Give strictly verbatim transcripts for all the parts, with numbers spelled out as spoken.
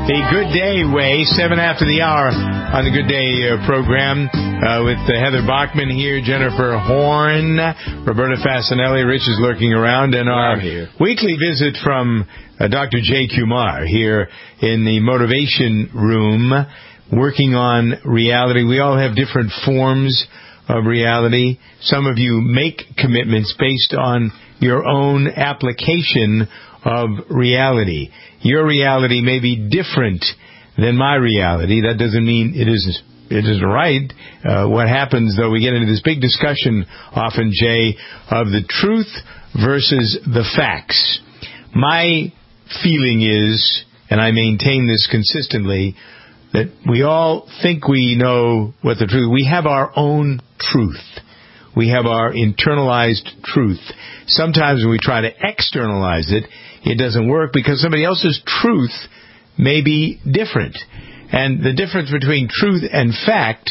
A Good Day Way, seven after the hour on the Good Day uh, program uh, with uh, Heather Bachman here, Jennifer Horn, Roberta Fasanelli. Rich is lurking around, and our weekly visit from uh, Doctor Jay Kumar here in the Motivation Room, working on reality. We all have different forms of reality. Some of you make commitments based on your own application of reality. Your reality may be different than my reality. That doesn't mean it isn't, it isn't right. Uh, what happens, though, we get into this big discussion often, Jay, of the truth versus the facts. My feeling is, and I maintain this consistently, that we all think we know what the truth is. We have our own truth. We have our internalized truth. Sometimes when we try to externalize it, it doesn't work because somebody else's truth may be different. And the difference between truth and fact,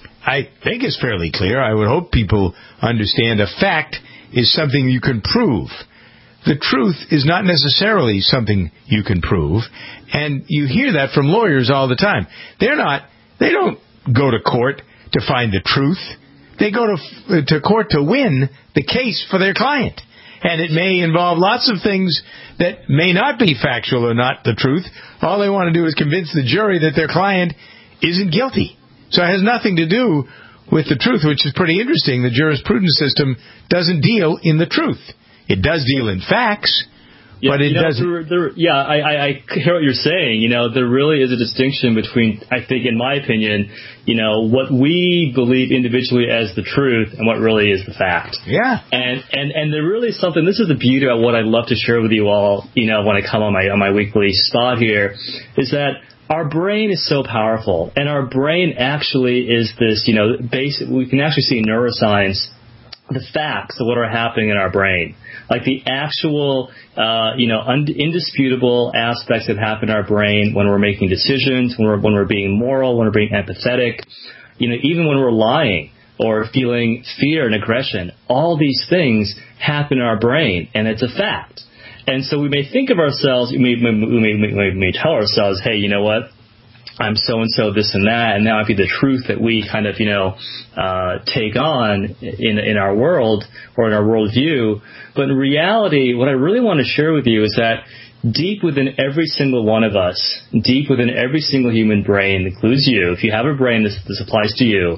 I think, is fairly clear. I would hope people understand a fact is something you can prove. The truth is not necessarily something you can prove. And you hear that from lawyers all the time. They're not, they don't go to court to find the truth. They go to, to court to win the case for their client. And it may involve lots of things that may not be factual or not the truth. All they want to do is convince the jury that their client isn't guilty. So it has nothing to do with the truth, which is pretty interesting. The jurisprudence system doesn't deal in the truth. It does deal in facts, yeah, but it you know, doesn't. There, there, yeah, I, I, I hear what you're saying. You know, there really is a distinction between, I think, in my opinion, you know, what we believe individually as the truth and what really is the fact. Yeah. And and and there really is something. This is the beauty of what I'd love to share with you all. You know, when I come on my on my weekly spot here, is that our brain is so powerful, and our brain actually is this. You know, basic. We can actually see in neuroscience the facts of what are happening in our brain. Like the actual, uh, you know, und- indisputable aspects that happen in our brain when we're making decisions, when we're, when we're being moral, when we're being empathetic, you know, even when we're lying or feeling fear and aggression. All these things happen in our brain, and it's a fact. And so we may think of ourselves, we may, we may, we may, we may tell ourselves, hey, you know what? I'm so-and-so, this and that, and that might be the truth that we kind of, you know, uh, take on in in our world or in our worldview. But in reality, what I really want to share with you is that deep within every single one of us, deep within every single human brain, includes you, if you have a brain, this, this applies to you,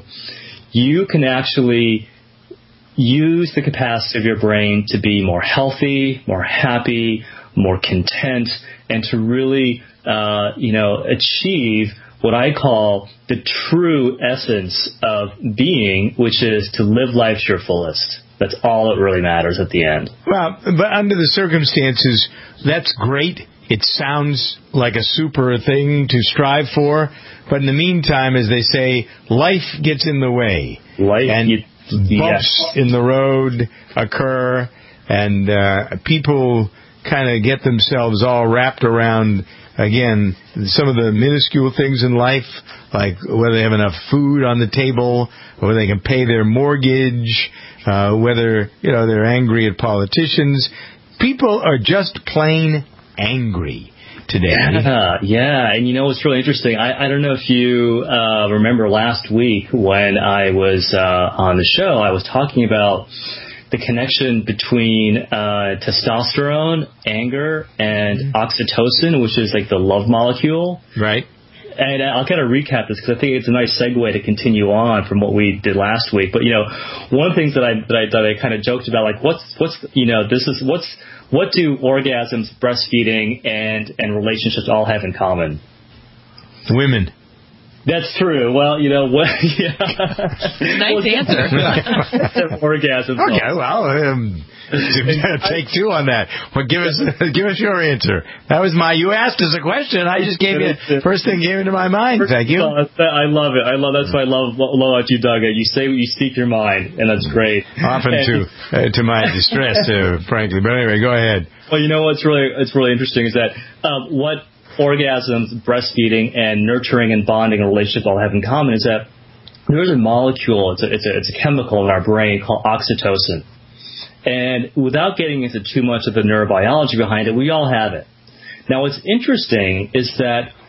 you can actually use the capacity of your brain to be more healthy, more happy, more content, and to really Uh, you know, achieve what I call the true essence of being, which is to live life to your fullest. That's all that really matters at the end. Well, but under the circumstances, that's great. It sounds like a super thing to strive for. But in the meantime, as they say, life gets in the way. Life, and you, bumps yes. in the road occur, and uh, people kind of get themselves all wrapped around, again, some of the minuscule things in life, like whether they have enough food on the table, or whether they can pay their mortgage, uh, whether, you know, they're angry at politicians. People are just plain angry today. Yeah, yeah. And you know what's really interesting? I, I don't know if you uh, remember last week when I was uh, on the show, I was talking about the connection between uh, testosterone, anger, and mm-hmm. oxytocin, which is like the love molecule. Right. And I'll kind of recap this because I think it's a nice segue to continue on from what we did last week. But, you know, one of the things that I that I, that I kind of joked about, like, what's, what's you know, this is, what's, what do orgasms, breastfeeding, and, and relationships all have in common? Women. That's true. Well, you know what? Yeah. Nice answer. Orgasm. Okay, well, um, take two on that. But give us give us your answer. That was my. You asked us a question. I just gave you first thing came into my mind. Thank you. I love it. I love that's why I love love about you, Doug. You say what you speak your mind, and that's great. Often and, to uh, to my distress, uh, frankly. But anyway, go ahead. Well, you know what's really it's really interesting is that um, what orgasms, breastfeeding, and nurturing and bonding and relationships all have in common is that there's a molecule, it's a, it's a, it's a chemical in our brain called oxytocin. And without getting into too much of the neurobiology behind it, we all have it. Now, what's interesting is that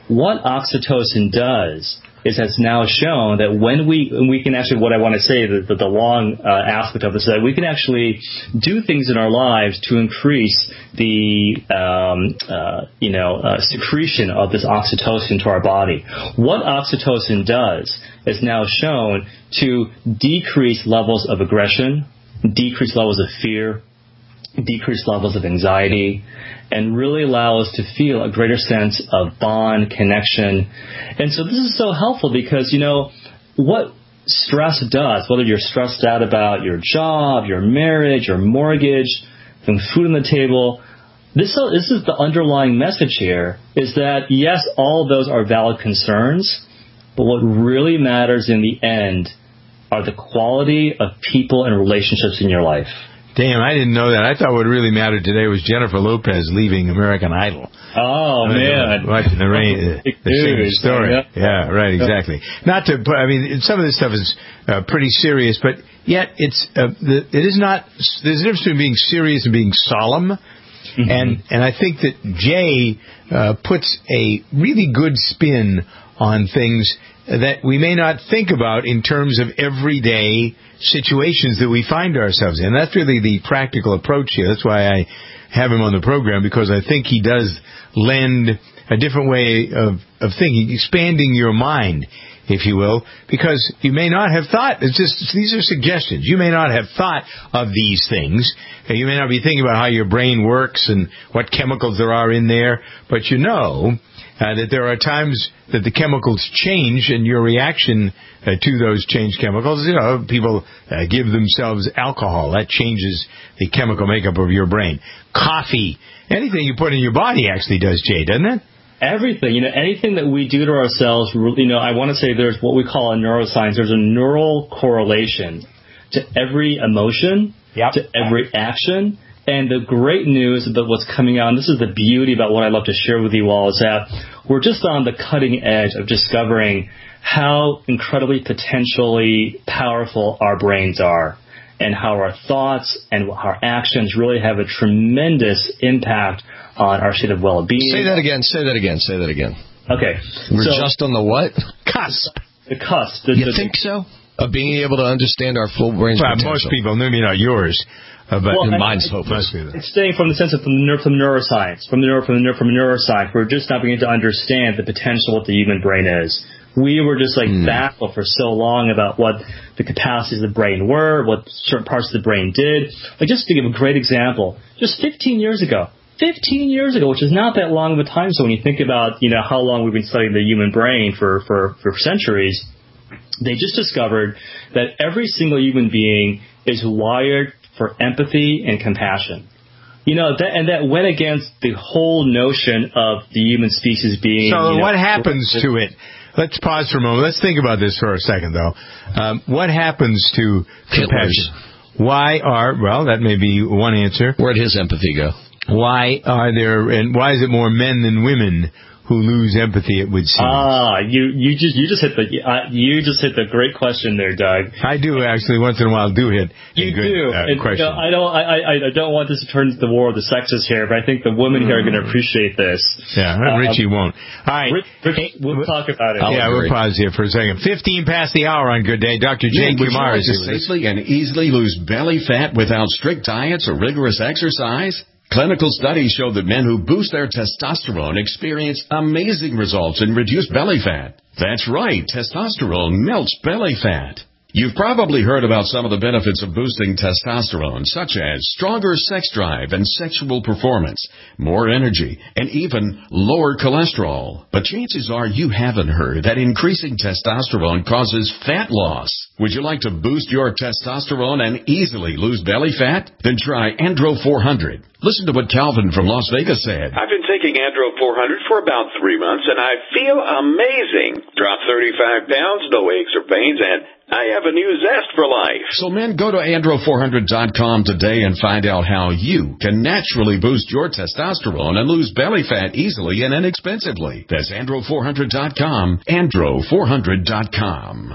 what oxytocin does is has now shown that when we we can actually, what I want to say, the, the, the long uh, aspect of this, is that we can actually do things in our lives to increase the um, uh, you know uh, secretion of this oxytocin to our body. What oxytocin does is now shown to decrease levels of aggression, decrease levels of fear, decrease levels of anxiety, and really allow us to feel a greater sense of bond, connection. And so this is so helpful because, you know, what stress does, whether you're stressed out about your job, your marriage, your mortgage, having food on the table, this, this is the underlying message here, is that, yes, all of those are valid concerns, but what really matters in the end are the quality of people and relationships in your life. Damn, I didn't know that. I thought what really mattered today was Jennifer Lopez leaving American Idol. Oh, I man. Watching the rain, the same story. Yeah, yeah right, exactly. Not to put, I mean, some of this stuff is uh, pretty serious, but yet it's, uh, the, it is not, there's a difference between being serious and being solemn. Mm-hmm. And, and I think that Jay uh, puts a really good spin on things that we may not think about in terms of everyday situations that we find ourselves in. That's really the practical approach here. That's why I have him on the program, because I think he does lend a different way of, of thinking, expanding your mind, if you will, because you may not have thought, it's just, these are suggestions. You may not have thought of these things. You may not be thinking about how your brain works and what chemicals there are in there, but you know Uh, that there are times that the chemicals change, and your reaction uh, to those changed chemicals, you know, people uh, give themselves alcohol. That changes the chemical makeup of your brain. Coffee, anything you put in your body actually does, Jay, doesn't it? Everything, you know, anything that we do to ourselves, you know, I want to say there's what we call in neuroscience, there's a neural correlation to every emotion, yep. to every action. And the great news about what's coming out, and this is the beauty about what I love to share with you all, is that we're just on the cutting edge of discovering how incredibly potentially powerful our brains are, and how our thoughts and our actions really have a tremendous impact on our state of well-being. Say that again, say that again, say that again. Okay. We're so, just on the what? Cusp. The cusp. The, you the, think so? Of being able to understand our full brain's well, potential. Most people, maybe not yours. Uh, but well, mine's hopeless. It's staying from the sense of from, the neuro, from neuroscience, from the neuro, from the neuro, from neuroscience. We're just not beginning to understand the potential of what the human brain is. We were just like mm. baffled for so long about what the capacities of the brain were, what certain parts of the brain did. Like, just to give a great example, just fifteen years ago, fifteen years ago, which is not that long of a time. So when you think about, you know, how long we've been studying the human brain for, for, for centuries, they just discovered that every single human being is wired for empathy and compassion. You know, that, and that went against the whole notion of the human species being... So you know, what happens to it? Let's pause for a moment. Let's think about this for a second, though. Um, what happens to compassion? Why are... Well, that may be one answer. Where'd his empathy go? Why are there... And why is it more men than women who lose empathy, it would seem? Ah, you you just you just hit the uh, you just hit the great question there, Doug. I do actually once in a while do hit you a good do. Uh, and, question. You know, I don't I, I don't want this to turn into the war of the sexes here, but I think the women here are going to appreciate this. Yeah, uh, Richie won't. All right, Rich, Rich, we'll talk about it. I'll yeah, agree. We'll pause here for a second. Fifteen past the hour on Good Day. Doctor Jay Kumar is here. Safely and easily lose belly fat without strict diets or rigorous exercise. Clinical studies show that men who boost their testosterone experience amazing results in reduced belly fat. That's right, testosterone melts belly fat. You've probably heard about some of the benefits of boosting testosterone, such as stronger sex drive and sexual performance, more energy, and even lower cholesterol. But chances are you haven't heard that increasing testosterone causes fat loss. Would you like to boost your testosterone and easily lose belly fat? Then try Andro four hundred. Listen to what Calvin from Las Vegas said. I've been taking Andro four hundred for about three months, and I feel amazing. Dropped thirty-five pounds, no aches or pains, and I have a new zest for life. So, men, go to andro four hundred dot com today and find out how you can naturally boost your testosterone and lose belly fat easily and inexpensively. That's andro four hundred dot com, andro four hundred dot com.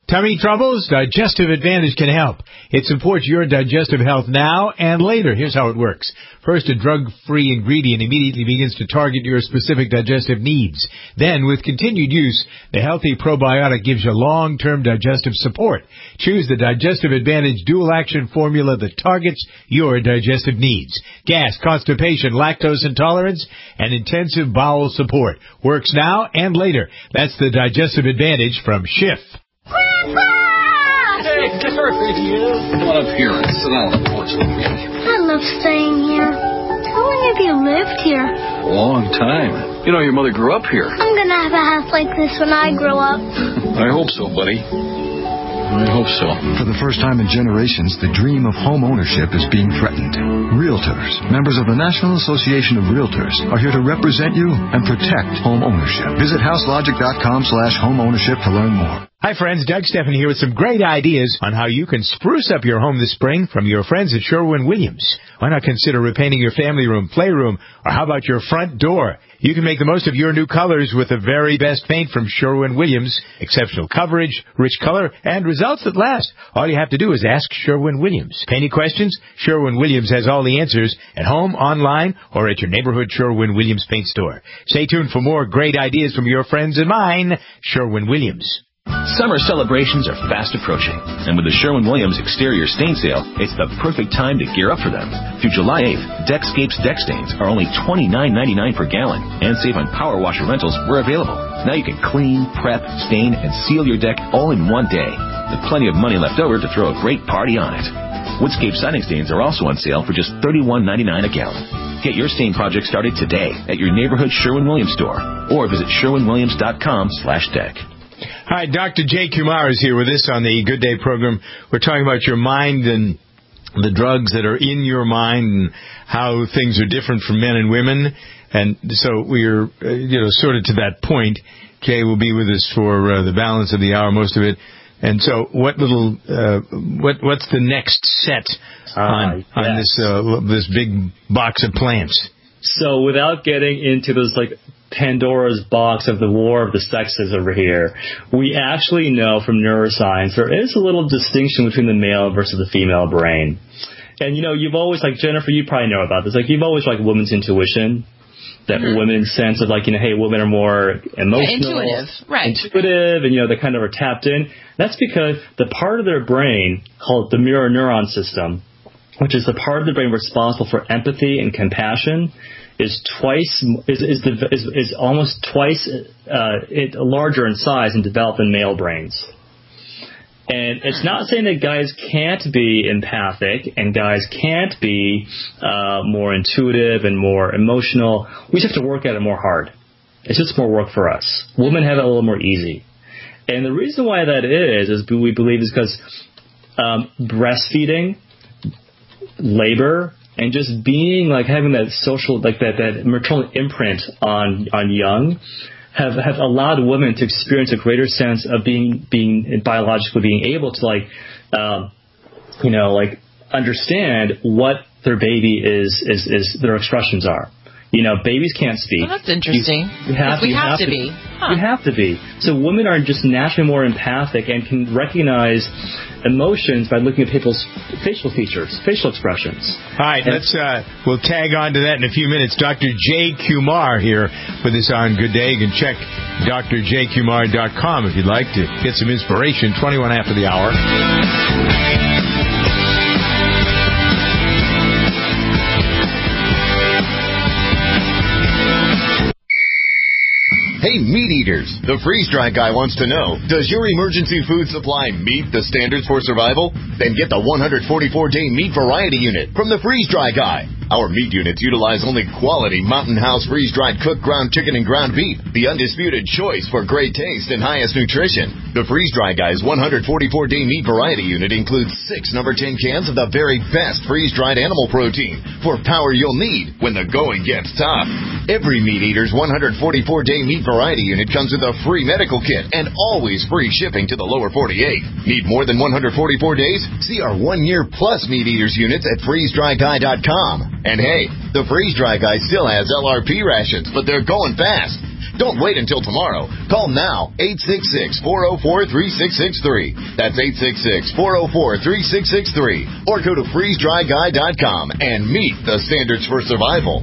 Tummy troubles? Digestive Advantage can help. It supports your digestive health now and later. Here's how it works. First, a drug-free ingredient immediately begins to target your specific digestive needs. Then, with continued use, the healthy probiotic gives you long-term digestive support. Choose the Digestive Advantage dual-action formula that targets your digestive needs. Gas, constipation, lactose intolerance, and intensive bowel support. Works now and later. That's the Digestive Advantage from Schiff. Grandpa! Hey, there he is. Come on up here and sit down on the porch with me. I love staying here. How long have you lived here? A long time. You know, your mother grew up here. I'm gonna have a house like this when I grow up. I hope so, buddy. I hope so. For the first time in generations, the dream of home ownership is being threatened. Realtors, members of the National Association of Realtors, are here to represent you and protect home ownership. Visit houselogic.com slash home ownership to learn more. Hi friends, Doug Stephan here with some great ideas on how you can spruce up your home this spring from your friends at Sherwin-Williams. Why not consider repainting your family room, playroom, or how about your front door? You can make the most of your new colors with the very best paint from Sherwin-Williams. Exceptional coverage, rich color, and results that last. All you have to do is ask Sherwin-Williams. Any questions? Sherwin-Williams has all the answers at home, online, or at your neighborhood Sherwin-Williams paint store. Stay tuned for more great ideas from your friends and mine, Sherwin-Williams. Summer celebrations are fast approaching, and with the Sherwin-Williams exterior stain sale, it's the perfect time to gear up for them. Through July eighth, Deckscapes deck stains are only twenty-nine ninety-nine per gallon, and save on power washer rentals where available. Now you can clean, prep, stain, and seal your deck all in one day, with plenty of money left over to throw a great party on it. Woodscape siding stains are also on sale for just thirty-one ninety-nine a gallon. Get your stain project started today at your neighborhood Sherwin-Williams store, or visit sherwin-williams.com slash deck. Hi, Doctor Jay Kumar is here with us on the Good Day program. We're talking about your mind and the drugs that are in your mind and how things are different for men and women. And so we're, uh, you know, sort of to that point. Jay will be with us for uh, the balance of the hour, most of it. And so what little, uh, what what's the next set on, uh, yes. on this uh, this big box of plants? So without getting into those, like, Pandora's box of the war of the sexes over here, we actually know from neuroscience there is a little distinction between the male versus the female brain. And, you know, you've always, like, Jennifer, you probably know about this. Like, you've always liked women's intuition, that mm-hmm. women's sense of, like, you know, hey, women are more emotional. Yeah, intuitive, right. Intuitive, and, you know, they kind of are tapped in. That's because the part of their brain called the mirror neuron system, which is the part of the brain responsible for empathy and compassion, is twice is is, the, is, is almost twice uh, it, larger in size and developed than male brains. And it's not saying that guys can't be empathic and guys can't be uh, more intuitive and more emotional. We just have to work at it more hard. It's just more work for us. Women have it a little more easy. And the reason why that is, is we believe is because um, breastfeeding, labor, and just being, like, having that social, like, that, that maternal imprint on, on young have, have allowed women to experience a greater sense of being, being biologically being able to, like, um, you know, like, understand what their baby is, is, is, their expressions are. You know, babies can't speak. Well, that's interesting. You, you have, we you have, have to to be. Huh. You have to be. So women are just naturally more empathic and can recognize emotions by looking at people's facial features, facial expressions. All right, and let's uh, we'll tag on to that in a few minutes. Doctor Jay Kumar here with us on Good Day. You can check D R J kumar dot com if you'd like to get some inspiration. twenty-one after the hour. Hey, meat eaters, the freeze-dry guy wants to know, does your emergency food supply meet the standards for survival? Then get the one hundred forty-four day meat variety unit from the freeze-dry guy. Our meat units utilize only quality Mountain House freeze-dried cooked ground chicken and ground beef, the undisputed choice for great taste and highest nutrition. The freeze-dry guy's one hundred forty-four day meat variety unit includes six number ten cans of the very best freeze-dried animal protein for power you'll need when the going gets tough. Every meat eater's one hundred forty-four day meat variety unit comes with a free medical kit and always free shipping to the lower forty-eight. Need more than one hundred forty-four days? See our one-year plus meat eaters units at freeze dry guy dot com. And hey, the Freeze Dry Guy still has L R P rations, but they're going fast. Don't wait until tomorrow. Call now, eight six six, four oh four, three six six three. That's eight six six, four oh four, three six six three. Or go to freeze dry guy dot com and meet the standards for survival.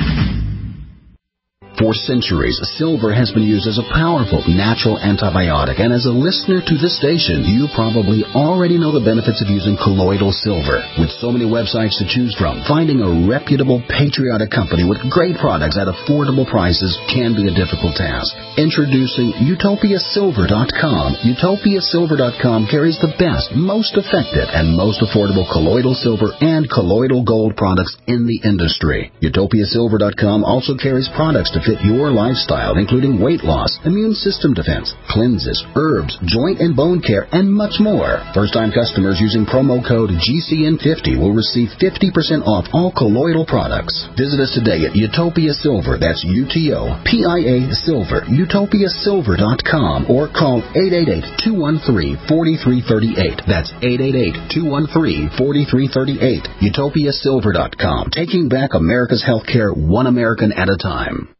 For centuries, silver has been used as a powerful natural antibiotic, and as a listener to this station, you probably already know the benefits of using colloidal silver. With so many websites to choose from, finding a reputable, patriotic company with great products at affordable prices can be a difficult task. Introducing Utopia Silver dot com. Utopia Silver dot com carries the best, most effective, and most affordable colloidal silver and colloidal gold products in the industry. Utopia Silver dot com also carries products to fit your lifestyle, including weight loss, immune system defense, cleanses, herbs, joint and bone care, and much more. First-time customers using promo code G C N fifty will receive fifty percent off all colloidal products. Visit us today at Utopia Silver, that's U T O P I A Silver, Utopia Silver dot com, or call eight eight eight, two one three, four three three eight. That's eight eight eight, two one three, four three three eight. Utopia Silver dot com, taking back America's healthcare one American at a time.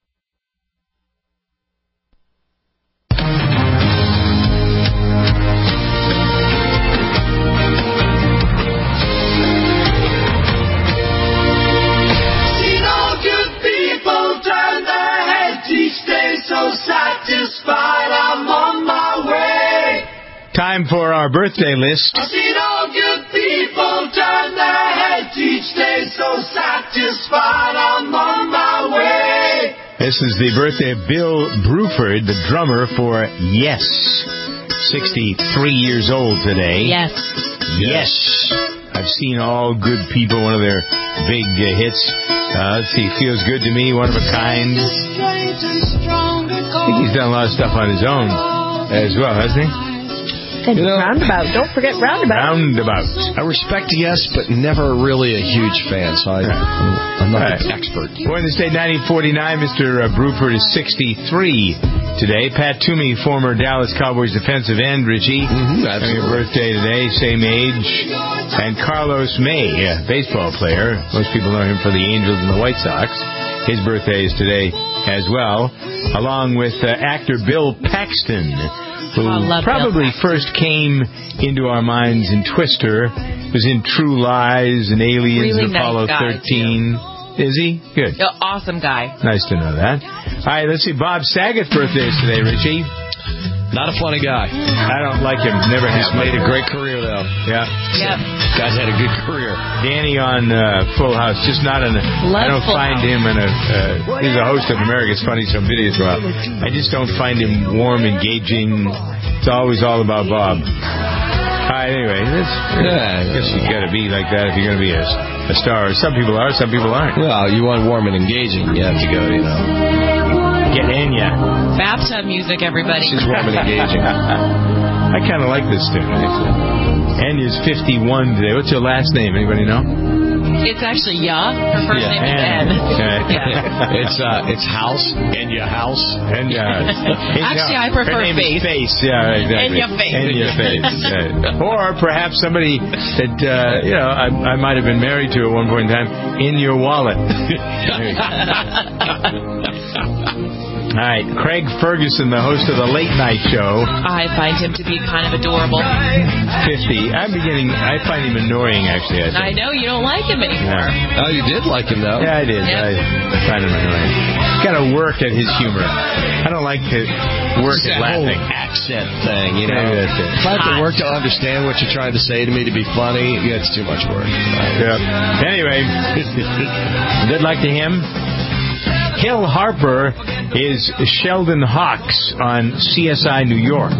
Time for our birthday list. I've seen all good people turn their heads each day, so satisfied I'm on my way. This is the birthday of Bill Bruford, the drummer for Yes. sixty-three years old today. Yes. Yes. I've seen all good people, one of their big uh, hits. Uh, let's see, Feels Good to Me, One of a Kind. I think he's done a lot of stuff on his own as well, hasn't he? And You know, Roundabout. Don't forget Roundabout. Roundabout. I respect Yes, but never really a huge fan, so I, I'm not Right. an expert. Born in the state nineteen forty-nine, Mister Bruford is sixty-three today. Pat Toomey, former Dallas Cowboys defensive end, Richie, Mm-hmm, having a birthday today, same age. And Carlos May, a baseball player. Most people know him for the Angels and the White Sox. His birthday is today as well, along with uh, actor Bill Paxton, who Oh, probably first came into our minds in Twister, was in True Lies and Aliens Really and Apollo nice guy, thirteen. Is he? Good. Oh, awesome guy. Nice to know that. All right, let's see. Bob Saget's birthday is today, Richie. Not a funny guy. I don't like him. Never He's have. made a great career, though. Yeah. Yep. Guy's had a good career. Danny on uh, Full House, just not in a... Love I don't Full find House. him in a... Uh, he's a host of America's Funniest Home Videos. Well, I just don't find him warm, engaging. It's always all about Bob. All right, anyway, that's, Yeah, I guess you got to be like that if you're going to be a, a star. Some people are, some people aren't. Well, you want warm and engaging, you have to go, you know. Get Enya. Bathtub music, everybody. She's warm and engaging. I kind of like this tune. Enya's fifty-one today. What's your last name? Anybody know? It's actually Ya. Her first Yeah, name is Ann. N. Okay. Yeah. It's uh, it's House, Enya House. Enya. Actually, I prefer Her name Face. is Face. Yeah, exactly. Enya Face. Enya Face. Right. Or perhaps somebody that, uh, you know, I, I might have been married to at one point in time, in your wallet. All right, Craig Ferguson, the host of the Late Night Show. I find him to be kind of adorable. fifty. I'm beginning, I find him annoying, actually. I, I know you don't like him anymore. Yeah. Oh, you did like him, though. Yeah, I did. Yep. I find him annoying. Got to work at his humor. I don't like to work It's at that whole laughing. accent thing, you know. Maybe that's it. If I have to work to understand what you're trying to say to me to be funny, yeah, it's too much work. Yeah. Anyway, good luck to him. Hill Harper is Sheldon Hawks on C S I New York.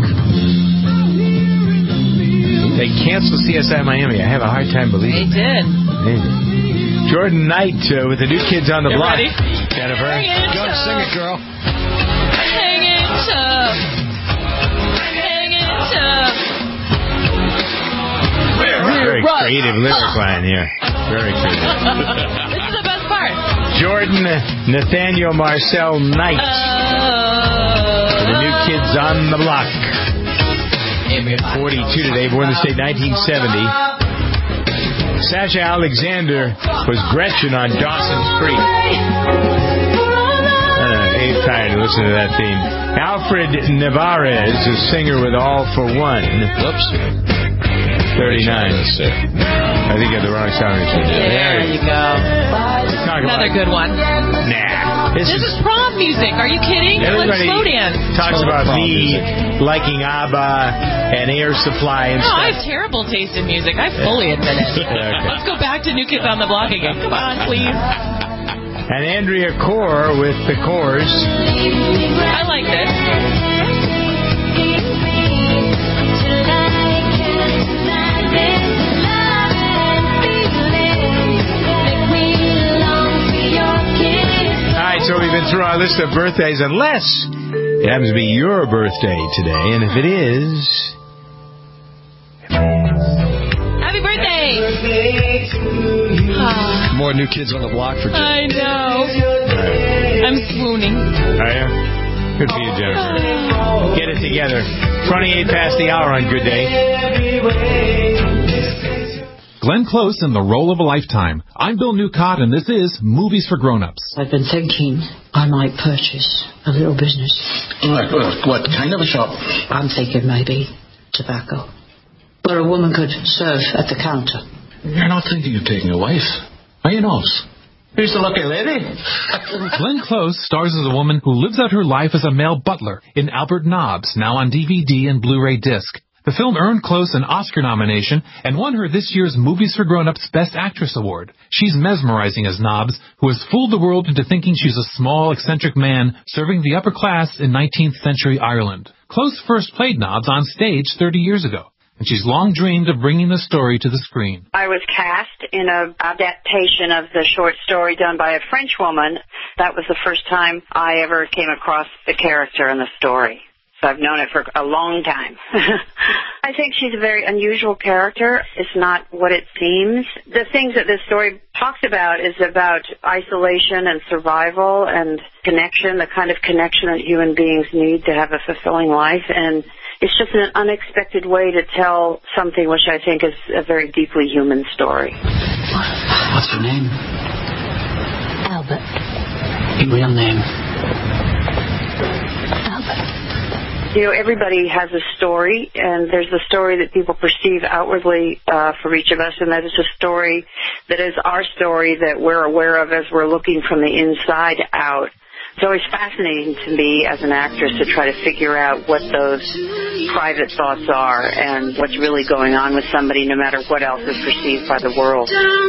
They canceled C S I Miami. I have a hard time believing They did. it. Jordan Knight uh, with the New Kids on the You Block. ready? Jennifer. Hang it Go, tough. sing it, girl. Hang it tough. Hang it tough. Very Right. creative lyric line here. Very creative. This is the best part. Jordan Nathaniel Marcel Knight. Uh, The New Kids on the Block. forty-two today, born in the state nineteen seventy. Sasha Alexander was Gretchen on Dawson's Creek. Uh, ain't tired of listen to that theme. Alfred Navarez, a singer with All for One. Whoops. thirty-nine. I think I have the wrong song. There you go. Another good one. Nah. This, this is, is prom music. Are you kidding? Everybody Slow dance. talks about me music. liking ABBA and Air Supply and no, stuff. I have terrible taste in music. I fully admit it. Okay. Let's go back to New Kids on the Block again. Come on, please. And Andrea Corr with The Corrs. I like this. So we've been through our list of birthdays, unless it happens to be your birthday today, and if it is... Happy birthday! More New Kids on the Block for Jennifer. I know. Right. I'm swooning. Oh, yeah? Good for you, Jennifer. Get it together. twenty-eight past the hour on Good Day. Glenn Close in the role of a lifetime. I'm Bill Newcott, and this is Movies for Grown-Ups. I've been thinking I might purchase a little business. What, what, what kind of a shop? I'm thinking maybe tobacco. Where a woman could serve at the counter. You're not thinking of taking a wife, are you, Nose? Who's the lucky lady? Glenn Close stars as a woman who lives out her life as a male butler in Albert Nobbs, now on D V D and Blu-ray disc. The film earned Close an Oscar nomination and won her this year's Movies for Grown-Ups Best Actress Award. She's mesmerizing as Nobbs, who has fooled the world into thinking she's a small, eccentric man serving the upper class in nineteenth century Ireland. Close first played Nobbs on stage thirty years ago, and she's long dreamed of bringing the story to the screen. I was cast in an adaptation of the short story done by a French woman. That was the first time I ever came across the character in the story. I've known it for a long time. I think she's a very unusual character. It's not what it seems. The things that this story talks about is about isolation and survival and connection, the kind of connection that human beings need to have a fulfilling life. And it's just an unexpected way to tell something which I think is a very deeply human story. What's your name? Albert. Your real name? Albert. You know, everybody has a story, and there's a story that people perceive outwardly uh, for each of us, and that is a story that is our story that we're aware of as we're looking from the inside out. It's always fascinating to me as an actress to try to figure out what those private thoughts are and what's really going on with somebody, no matter what else is perceived by the world.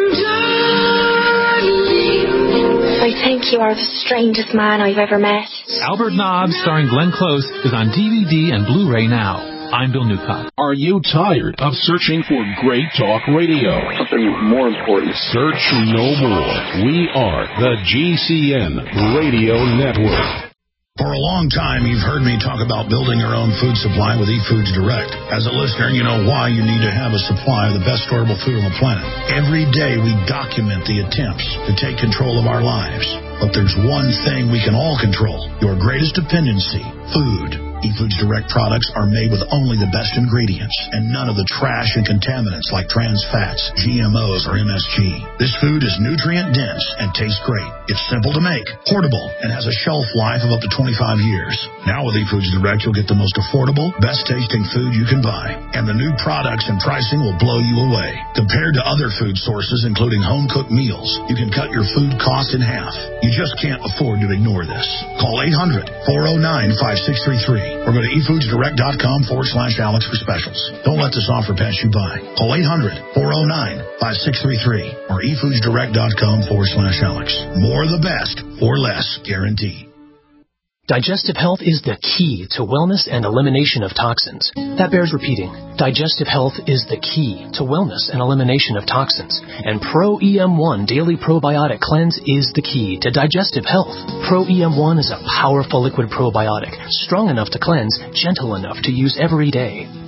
I think you are the strangest man I've ever met. Albert Nobbs, starring Glenn Close, is on D V D and Blu-ray now. I'm Bill Newcott. Are you tired of searching for great talk radio? Something more important. Search no more. We are the G C N Radio Network. For a long time, you've heard me talk about building your own food supply with eFoods Direct. As a listener, you know why you need to have a supply of the best storable food on the planet. Every day, we document the attempts to take control of our lives. But there's one thing we can all control, your greatest dependency, food. eFoods Direct products are made with only the best ingredients and none of the trash and contaminants like trans fats, G M Os, or M S G. This food is nutrient dense and tastes great. It's simple to make, portable, and has a shelf life of up to twenty-five years. Now with eFoods Direct, you'll get the most affordable, best tasting food you can buy. And the new products and pricing will blow you away. Compared to other food sources, including home-cooked meals, you can cut your food costs in half. You just can't afford to ignore this. Call eight hundred, four oh nine, five six three three or go to efoodsdirect.com forward slash Alex for specials. Don't let this offer pass you by. Call eight hundred, four oh nine, five six three three or efoodsdirect.com forward slash Alex. More of the best for less guaranteed. Digestive health is the key to wellness and elimination of toxins. That bears repeating. Digestive health is the key to wellness and elimination of toxins. And Pro E M one Daily Probiotic Cleanse is the key to digestive health. Pro E M one is a powerful liquid probiotic, strong enough to cleanse, gentle enough to use every day.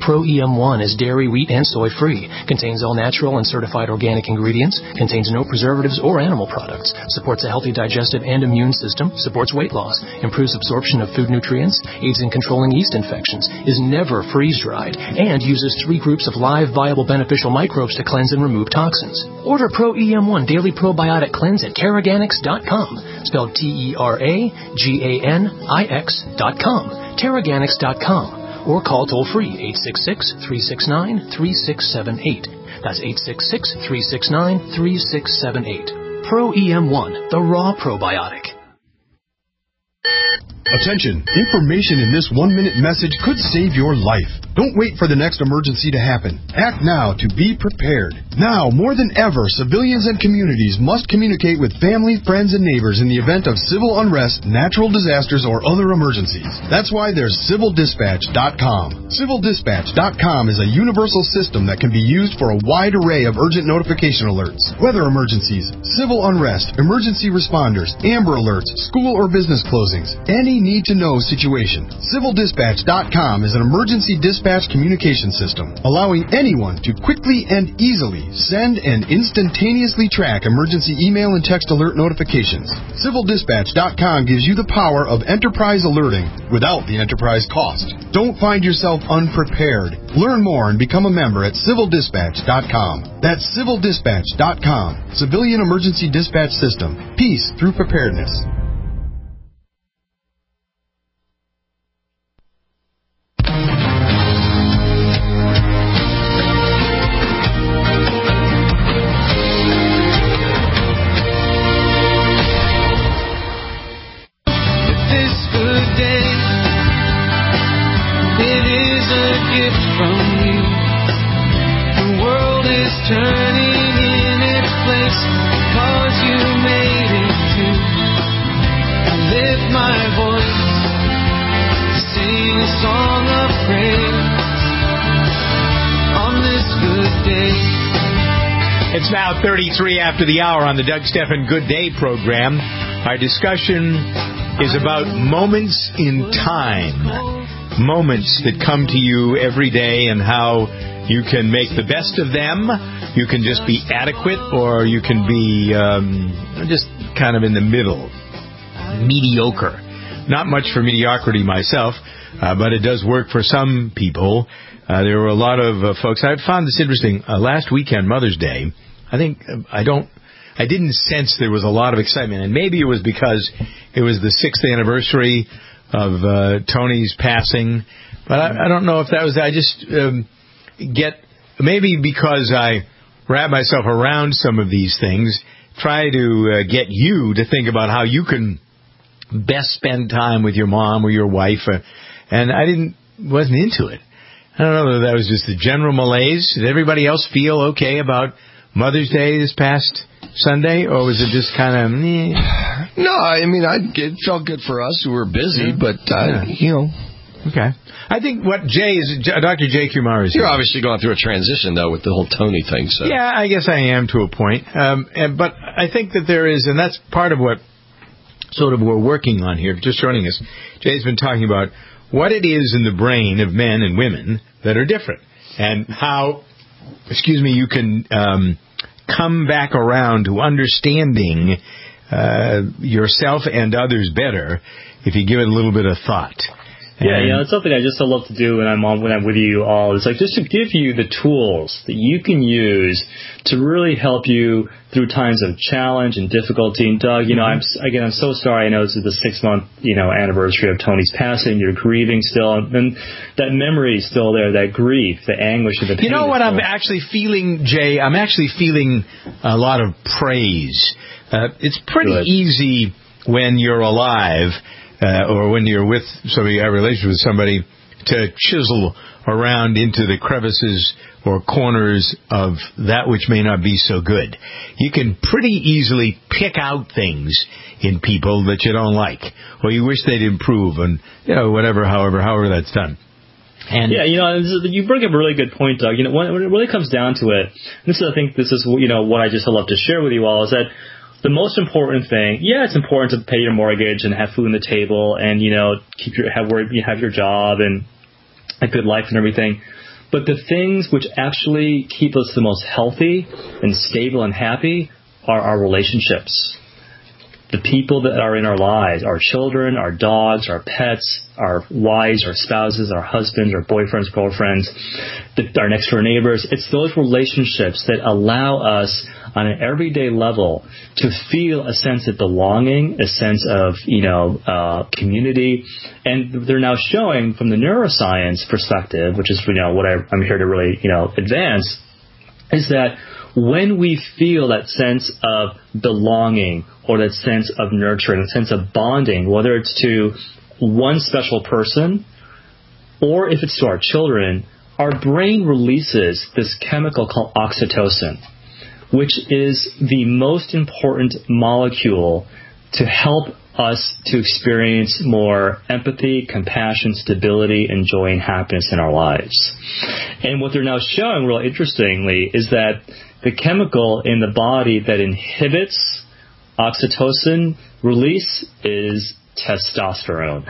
Pro E M one is dairy, wheat, and soy-free. Contains all natural and certified organic ingredients. Contains no preservatives or animal products. Supports a healthy digestive and immune system. Supports weight loss. Improves absorption of food nutrients. Aids in controlling yeast infections. Is never freeze-dried. And uses three groups of live, viable, beneficial microbes to cleanse and remove toxins. Order Pro E M one Daily Probiotic Cleanse at Teraganix dot com. Spelled T E R A G A N I X dot com. Teraganix dot com. Or call toll-free eight six six, three six nine, three six seven eight. That's eight six six, three six nine, three six seven eight. Pro E M one, the raw probiotic. Attention! Information in this one-minute message could save your life. Don't wait for the next emergency to happen. Act now to be prepared. Now, more than ever, civilians and communities must communicate with family, friends, and neighbors in the event of civil unrest, natural disasters, or other emergencies. That's why there's Civil Dispatch dot com. Civil Dispatch dot com is a universal system that can be used for a wide array of urgent notification alerts. Weather emergencies, civil unrest, emergency responders, Amber Alerts, school or business closings, any need-to-know situation. Civil Dispatch dot com is an emergency dispatch communication system, allowing anyone to quickly and easily send and instantaneously track emergency email and text alert notifications. Civil Dispatch dot com gives you the power of enterprise alerting without the enterprise cost. Don't find yourself unprepared. Learn more and become a member at Civil Dispatch dot com. That's Civil Dispatch dot com. Civilian Emergency Dispatch System. Peace through preparedness. It's now thirty-three after the hour on the Doug Stephan Good Day program. Our discussion is about moments in time. Moments that come to you every day and how you can make the best of them. You can just be adequate, or you can be um, just kind of in the middle. Mediocre. Not much for mediocrity myself, uh, but it does work for some people. Uh, there were a lot of uh, folks. I found this interesting. Uh, last weekend, Mother's Day, I think uh, I don't, I didn't sense there was a lot of excitement, and maybe it was because it was the sixth anniversary of uh, Tony's passing. But I, I don't know if that was. I just um, get maybe because I wrap myself around some of these things, try to uh, get you to think about how you can best spend time with your mom or your wife, uh, and I didn't wasn't into it. I don't know whether that was just the general malaise. Did everybody else feel okay about Mother's Day this past Sunday, or was it just kind of... Eh? No, I mean, I, it felt good for us who were busy, yeah. but, uh, yeah. you know... Okay. I think what Jay is... Doctor Jay Kumar is... You're obviously going through a transition, though, with the whole Tony thing, so... Yeah, I guess I am to a point. Um, and, but I think that there is, and that's part of what sort of we're working on here, just joining us. Jay's been talking about what it is in the brain of men and women that are different, and how, excuse me, you can um, come back around to understanding uh, yourself and others better if you give it a little bit of thought. Yeah, you know, it's something I just love to do when I'm on, when I'm with you all. It's like just to give you the tools that you can use to really help you through times of challenge and difficulty. And Doug, you know, I'm again, I'm so sorry. I know this is the six month, you know, anniversary of Tony's passing. You're grieving still, and that memory is still there. That grief, the anguish, and the pain. You know what I'm actually feeling, Jay? I'm actually feeling a lot of praise. Uh, it's pretty Good. easy when you're alive. Uh, or when you're with somebody, you have a relationship with somebody, to chisel around into the crevices or corners of that which may not be so good. You can pretty easily pick out things in people that you don't like, or you wish they'd improve, and you know, whatever, however, however that's done. And yeah, you know, you bring up a really good point, Doug. You know, when it really comes down to it, this is, I think, this is, you know, what I just love to share with you all is that. The most important thing, yeah, it's important to pay your mortgage and have food on the table and, you know, keep your have work, you have your job and a good life and everything. But the things which actually keep us the most healthy and stable and happy are our relationships. The people that are in our lives, our children, our dogs, our pets, our wives, our spouses, our husbands, our boyfriends, girlfriends, the, our next door neighbors. It's those relationships that allow us on an everyday level to feel a sense of belonging, a sense of, you know, uh, community. And they're now showing from the neuroscience perspective, which is, you know, what I, I'm here to really, you know, advance, is that when we feel that sense of belonging or that sense of nurturing, that sense of bonding, whether it's to one special person or if it's to our children, our brain releases this chemical called oxytocin, which is the most important molecule to help us to experience more empathy, compassion, stability, and joy and happiness in our lives. And what they're now showing, real interestingly, is that the chemical in the body that inhibits oxytocin release is testosterone.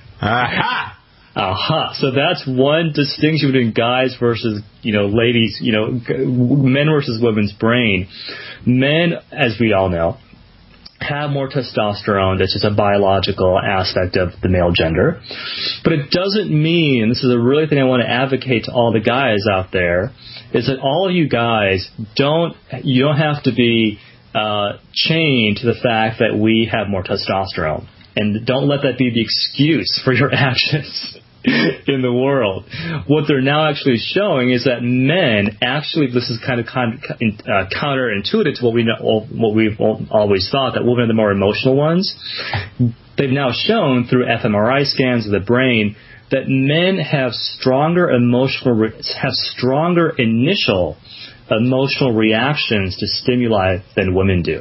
Aha! Aha. So that's one distinction between guys versus, you know, ladies, you know, men versus women's brain. Men, as we all know, have more testosterone. That's just a biological aspect of the male gender. But it doesn't mean, and this is a really thing I want to advocate to all the guys out there, is that all of you guys don't, you don't have to be uh, chained to the fact that we have more testosterone. And don't let that be the excuse for your actions in the world. What they're now actually showing is that men actually, this is kind of con- uh, counterintuitive to what we know, what we've always thought, that women are the more emotional ones. They've now shown through fMRI scans of the brain that men have stronger emotional, have stronger initial emotional reactions to stimuli than women do.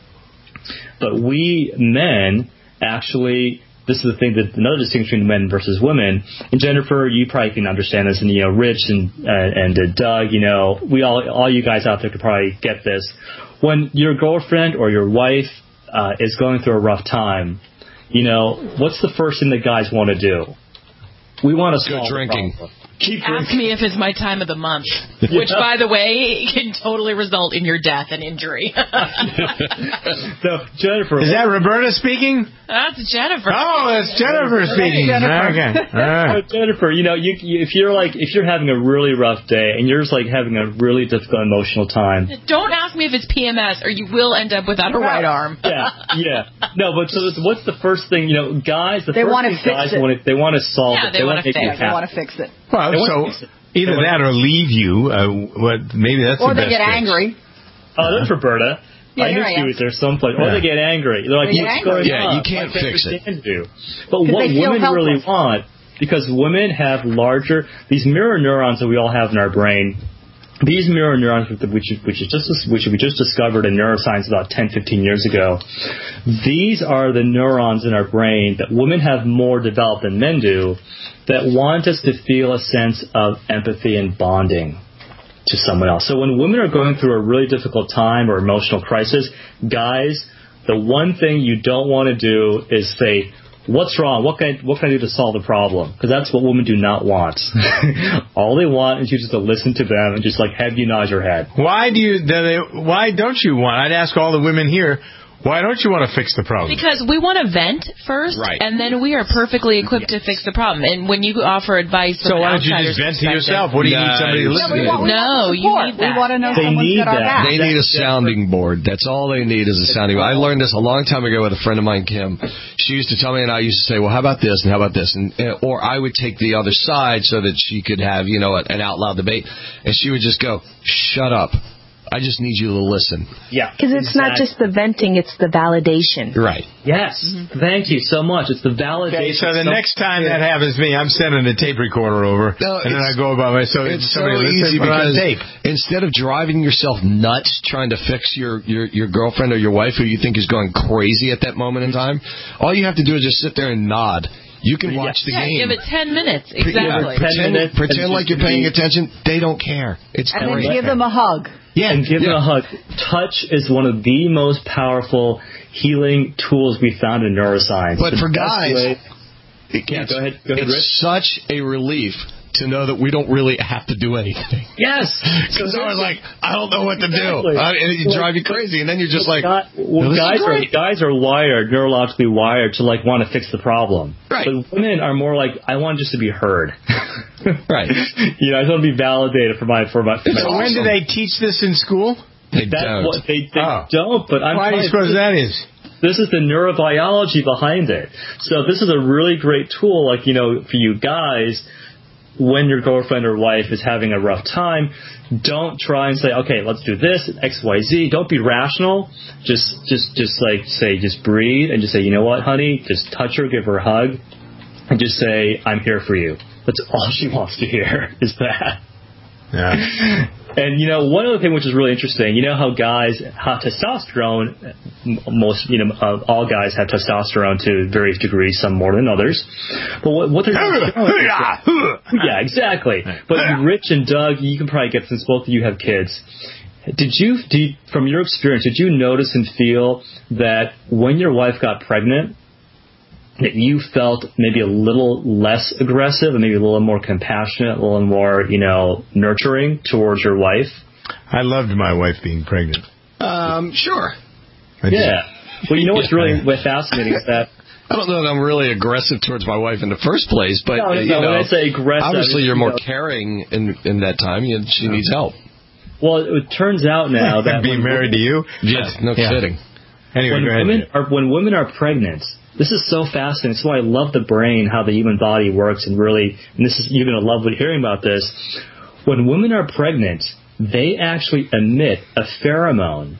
But we men actually, this is the thing that another distinction between men versus women. And Jennifer, you probably can understand this, and you know, Rich and uh, and uh, Doug, you know, we all all you guys out there could probably get this. When your girlfriend or your wife uh, is going through a rough time, you know, what's the first thing that guys want to do? We want to solve Good drinking. the problem. Keep Ask me if it's my time of the month, which, by the way, can totally result in your death and injury. So, Jennifer. Is that Roberta speaking? That's Jennifer. Oh, that's Jennifer speaking. Jennifer. Okay. All right. So, Jennifer, you know, you, you, if you're like, if you're having a really rough day and you're just like having a really difficult emotional time. Don't ask me if it's P M S or you will end up without a right arm. Yeah, yeah. No, but so what's the first thing, you know, guys, the they first want thing to guys fix it. want to, they want to solve Yeah, it. they, they want to fix it. They want to fix it. Well, so either that or leave you. Uh, what? Maybe that's or the they best get fix. angry. Oh, that's Roberta. Yeah, I knew I she am. was there someplace. Or Yeah. they get angry. They're like, They what's get going angry. Yeah, on? you can't I fix it. understand you. But what they feel women really helpless. want, because women have larger, these mirror neurons that we all have in our brain, these mirror neurons, which which is just which we just discovered in neuroscience about ten, fifteen years ago, these are the neurons in our brain that women have more developed than men do, that want us to feel a sense of empathy and bonding to someone else. So when women are going through a really difficult time or emotional crisis, guys, the one thing you don't want to do is say, what's wrong? What can I, what can I do to solve the problem? Because that's what women do not want. All they want is you just to listen to them and just like have you nod your head. Why do you? do they, Why don't you want? I'd ask all the women here. Why don't you want to fix the problem? Because we want to vent first, Right. and then we are perfectly equipped to fix the problem. And when you offer advice from So an why don't you outsider's just vent to perspective- yourself? What do you need somebody to No, listen we to? want, we No, want you support. need that. We want to know They someone's need got our that. back. They need a sounding board. That's all they need is a sounding board. I learned this a long time ago with a friend of mine, Kim. She used to tell me, and I used to say, well, how about this and how about this? And, or I would take the other side so that she could have, you know, an out loud debate. And she would just go, shut up. I just need you to listen. Yeah. Because it's exactly. not just the venting, it's the validation. Right. Yes. Mm-hmm. Thank you so much. It's the validation. Okay, so the next time that happens to me, I'm sending a tape recorder over, No, and then I it's- go about my so It's so somebody listen, easy put it on because tape. instead of driving yourself nuts trying to fix your, your, your girlfriend or your wife who you think is going crazy at that moment in time, all you have to do is just sit there and nod. You can watch the yeah, game. give it ten minutes. Pre- Exactly. Pretend, minutes pretend and like just you're paying be- attention. They don't care. It's And then great. give them a hug. Yeah, and give yeah. them a hug. Touch is one of the most powerful healing tools we found in neuroscience. But The for best guys, way- it Yeah, gets, go ahead. Go ahead, it's Rich. such a relief to know that we don't really have to do anything. Yes. Because I was like, I don't know what to do. Exactly. I, and it drive you crazy. And then you're just like, God, well, no, guys are guys are wired, neurologically wired to like want to fix the problem. Right. But women are more like, I want just to be heard. Right. You know, I just want to be validated for my for my. For so my when do they teach this in school? They That's don't. What they they oh. don't. But I'm. Why do you suppose that is? This is the neurobiology behind it. So this is a really great tool, like, you know, for you guys, when your girlfriend or wife is having a rough time, don't try and say, okay, let's do this, X, Y, Z. Don't be rational. Just, just, just like say, just breathe and just say, you know what, honey, just touch her, give her a hug, and just say, I'm here for you. That's all she wants to hear is that. Yeah. And, you know, one other thing which is really interesting, you know how guys have testosterone, most, you know, uh, all guys have testosterone to various degrees, some more than others. But what, what they're doing is, yeah, exactly. But Rich and Doug, you can probably get, since both of you have kids, did you, do you, from your experience, did you notice and feel that when your wife got pregnant, that you felt maybe a little less aggressive and maybe a little more compassionate, a little more, you know, nurturing towards your wife? I loved my wife being pregnant. Um, sure. I yeah. did. Well, you know what's really fascinating is that I don't know that I'm really aggressive towards my wife in the first place, but no, no, you no, know, when I say aggressive, obviously you're you more know, caring in in that time. You, she needs help. Well, it turns out now that being married to you, yes, no yeah. kidding. Anyway, when go ahead. women are when women are pregnant, this is so fascinating. That's why I love the brain, how the human body works, and really, and this is you're going to love hearing about this. When women are pregnant, they actually emit a pheromone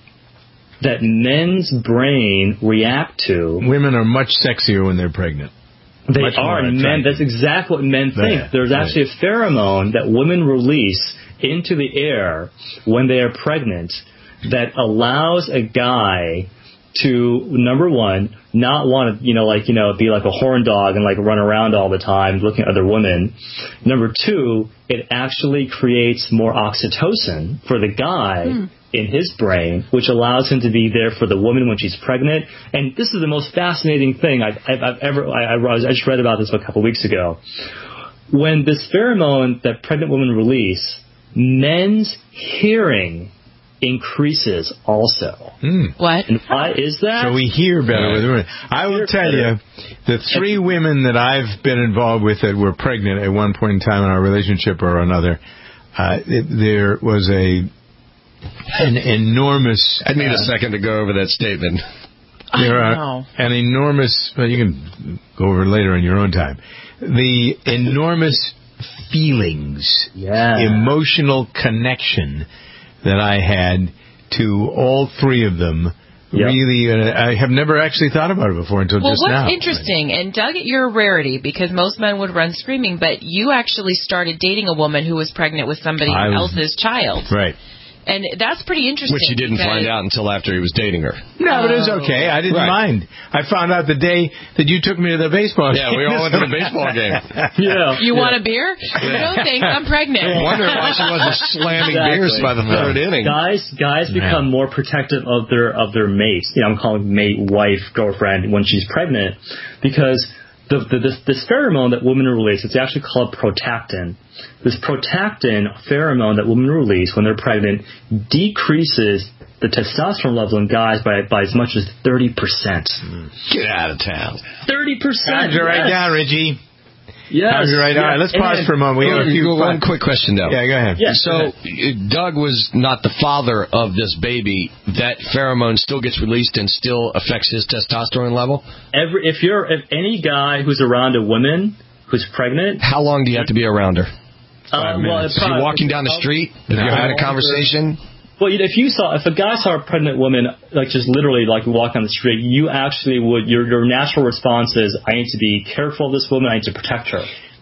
that men's brain react to. Women are much sexier when they're pregnant. They much are, and men. That's exactly what men think. Yeah, There's right. actually a pheromone that women release into the air when they are pregnant that allows a guy to, number one, not want to, you know, like, you know, be like a horn dog and like run around all the time looking at other women. Number two, it actually creates more oxytocin for the guy mm. in his brain, which allows him to be there for the woman when she's pregnant. And this is the most fascinating thing I've, I've, I've ever, I, I just read about this a couple of weeks ago. When this pheromone that pregnant women release, men's hearing increases also. Mm. What? And why is that? So we hear better with women. I will tell you, the three women that I've been involved with that were pregnant at one point in time in our relationship or another, uh, it, there was a an enormous... I need uh, a second to go over that statement. There I are know. an enormous... Well, you can go over it later in your own time. The enormous feelings, yeah. emotional connection that I had to all three of them. Yep. Really, uh, I have never actually thought about it before until well, just now. now. Well, what's interesting, and Doug, you're a rarity because most men would run screaming, but you actually started dating a woman who was pregnant with somebody I was, else's child. Right. And that's pretty interesting. Which you didn't find out until after he was dating her. No, but it was okay. I didn't right. mind. I found out the day that you took me to the baseball yeah, game. Yeah, we all went to the baseball game. yeah. You yeah. want a beer? Yeah. No thanks, I'm pregnant. I wonder why she wasn't slamming exactly. beers by the third yeah. inning. Guys guys become yeah. more protective of their of their mates. You know, I'm calling mate, wife, girlfriend when she's pregnant because The, the, this, this pheromone that women release, it's actually called protactin. This protactin pheromone that women release when they're pregnant decreases the testosterone level in guys by, by as much as thirty percent. Get out of town. thirty percent. Time to write down, Reggie. Yes. Time to write down. All right, let's pause and, for a moment. We have a few one quick question, though. Yeah, go ahead. Yeah, so, Doug was not the father of this baby. That pheromone still gets released and still affects his testosterone level? Every, if you're if any guy who's around a woman who's pregnant... How long do you have to be around her? Uh, well, If you're walking down the street? Have no, you had a conversation? Well, if you saw, if a guy saw a pregnant woman, like just literally like walk on the street, you actually would, your your natural response is, I need to be careful of this woman, I need to protect her.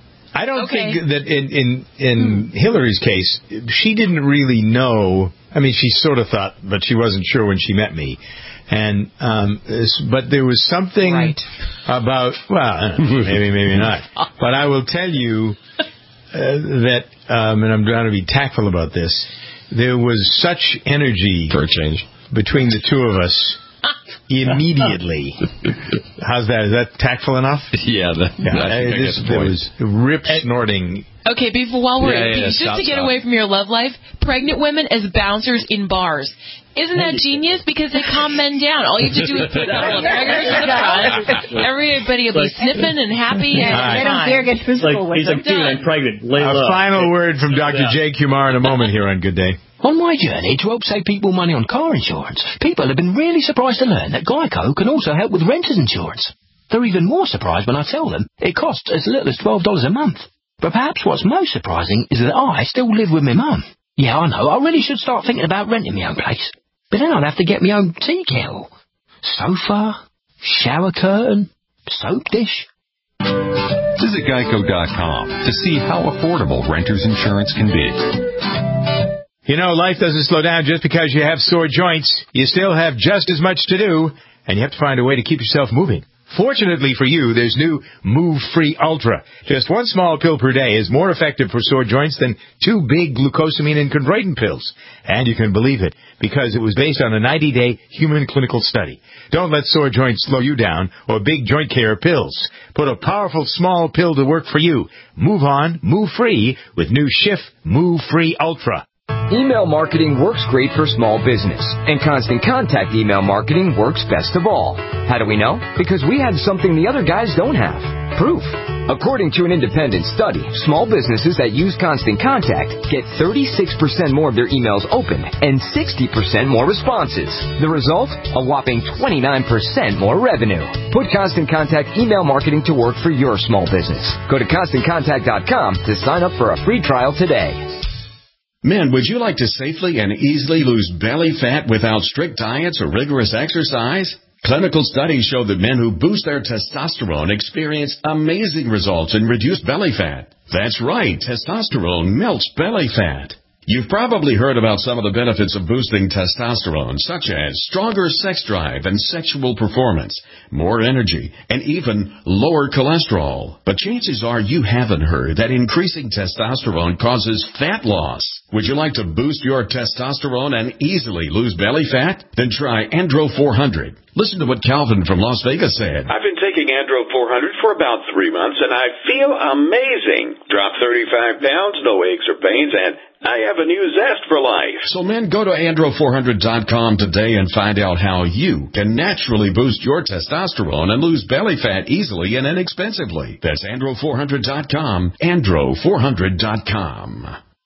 I don't okay. think that in in, in hmm. Hillary's case, she didn't really know. I mean, she sort of thought, but she wasn't sure when she met me. And um, but there was something right. about, well, maybe, maybe not. But I will tell you uh, that, um, and I'm trying to be tactful about this, there was such energy for a change between the two of us immediately. How's that? Is that tactful enough? Yeah, that, yeah I think I, this, I there was rip snorting. Okay, before while we're yeah, yeah, just stop, to get stop. away from your love life, pregnant women as bouncers in bars. Isn't that genius? Because they calm men down. All you have to do is put a couple of preggers in the front. Everybody will be sniffing and happy. And right. They don't dare get physical like, with he's them. like, dude, I'm pregnant. Lay A low. final word from Doctor J. Kumar in a moment here on Good Day. On my journey to help save people money on car insurance, people have been really surprised to learn that Geico can also help with renter's insurance. They're even more surprised when I tell them it costs as little as twelve dollars a month. But perhaps what's most surprising is that I still live with my mum. Yeah, I know, I really should start thinking about renting my own place. But then I'd have to get my own tea kettle, sofa, shower curtain, soap dish. Visit Geico dot com to see how affordable renter's insurance can be. You know, life doesn't slow down just because you have sore joints. You still have just as much to do, and you have to find a way to keep yourself moving. Fortunately for you, there's new Move Free Ultra. Just one small pill per day is more effective for sore joints than two big glucosamine and chondroitin pills. And you can believe it, because it was based on a ninety-day human clinical study. Don't let sore joints slow you down or big joint care pills. Put a powerful small pill to work for you. Move on, move free with new Schiff Move Free Ultra. Email marketing works great for small business, and Constant Contact email marketing works best of all. How do we know? Because we have something the other guys don't have. Proof. According to an independent study, small businesses that use Constant Contact get thirty-six percent more of their emails opened and sixty percent more responses. The result? A whopping twenty-nine percent more revenue. Put Constant Contact email marketing to work for your small business. Go to Constant Contact dot com to sign up for a free trial today. Men, would you like to safely and easily lose belly fat without strict diets or rigorous exercise? Clinical studies show that men who boost their testosterone experience amazing results in reduced belly fat. That's right, testosterone melts belly fat. You've probably heard about some of the benefits of boosting testosterone, such as stronger sex drive and sexual performance, more energy, and even lower cholesterol. But chances are you haven't heard that increasing testosterone causes fat loss. Would you like to boost your testosterone and easily lose belly fat? Then try Andro four hundred. Listen to what Calvin from Las Vegas said. I've been taking Andro four hundred for about three months, and I feel amazing. Dropped thirty-five pounds, no aches or pains, and I have a new zest for life. So men, go to Andro four hundred dot com today and find out how you can naturally boost your testosterone and lose belly fat easily and inexpensively. That's Andro four hundred dot com, Andro four hundred dot com.